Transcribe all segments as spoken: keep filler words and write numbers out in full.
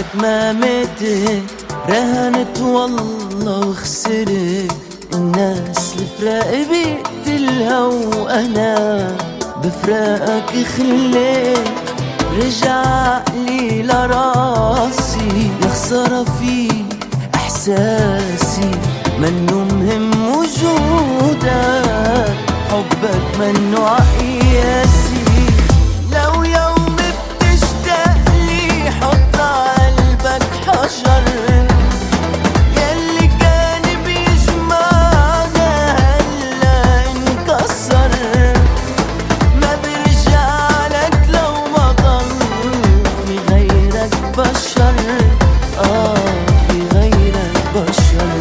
ما ماتت رهنت والله وخسرت الناس الفراق بيقتلها وانا بفراقك خليت رجع لي لراسي يا خسارة في احساسي منو مهم وجودك حبك منو عقياسي لو يوم بتشتاق لي حط عقلبك حجر يلي كان بيجمعنا هلا انكسر ما برجع لك لو ما ضل في غيرك بشر اه في غيرك بشر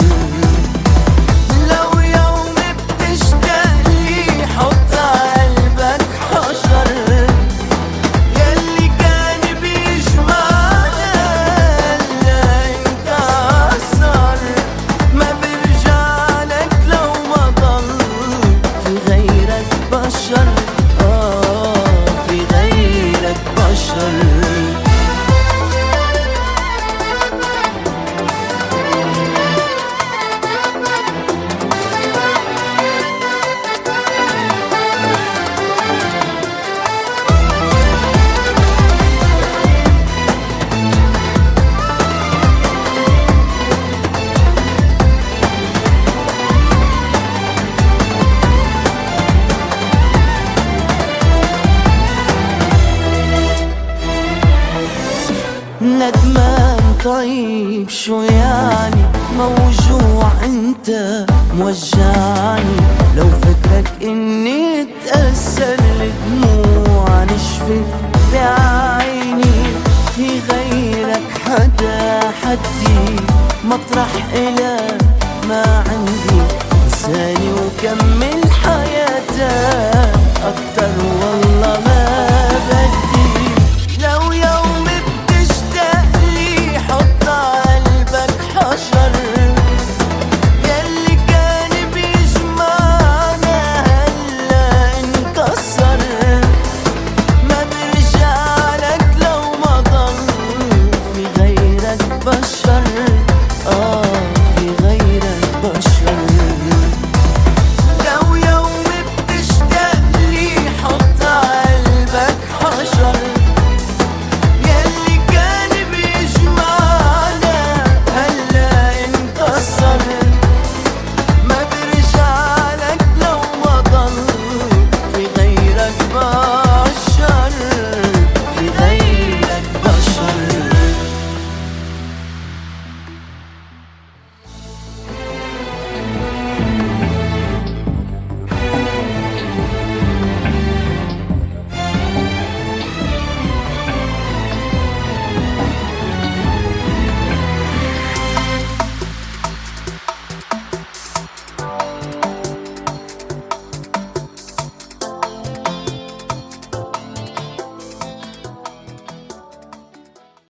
لو يوم بتشتاق لي حط عقلبك حجر يلي كان بيجمعنا هلا انكسر ما برجع لك لو ما ضل في غيرك بشر اه في غيرك بشر ندمان طيب شو يعني موجوع انت موجعني لو فكرك اني اتأثر الدموع نشفت بعيني في غيرك حدا حدي مطرح إلك ما عندي لساني وكمل حياتك أكتر والله ما بدي لو يوم حط عقلبك حجر يلي كان بيجمعنا هلا انكسر ما برجع لك لو ما ضل في غيرك بشر اه في غيرك بشر لو يوم بتشتاق لي حط عقلبك حجر ما برجع لك لو ما ضل في غيرك بشر